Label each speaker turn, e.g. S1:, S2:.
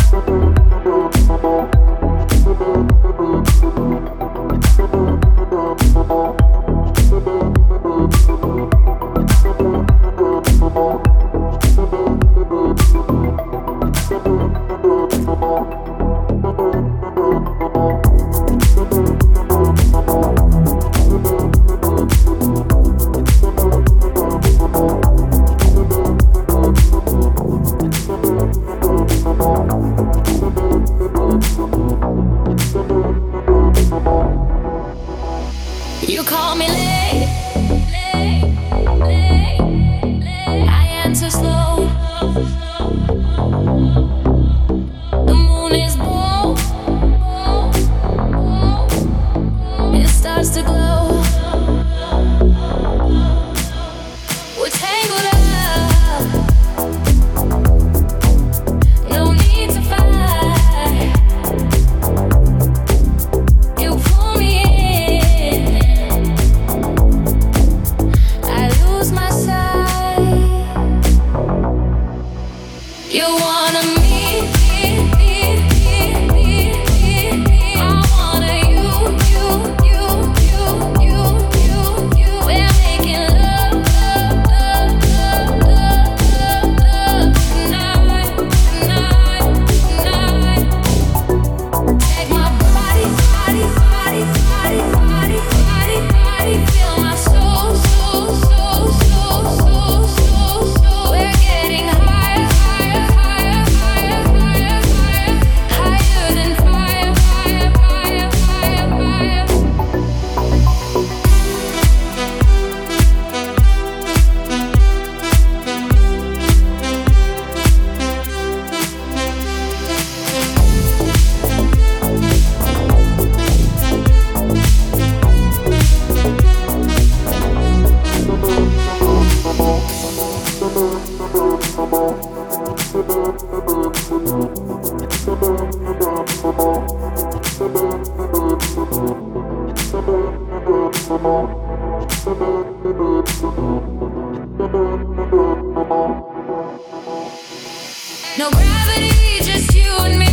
S1: You call me late, I answer slow. The moon is low, it starts to glow. We're tangled up, no need to fight. You pull me in, I lose my sight. You wanna meet, I wanna you. We're making love tonight. Take my body, feel my soul. We're getting higher than fire. No gravity, just you and me.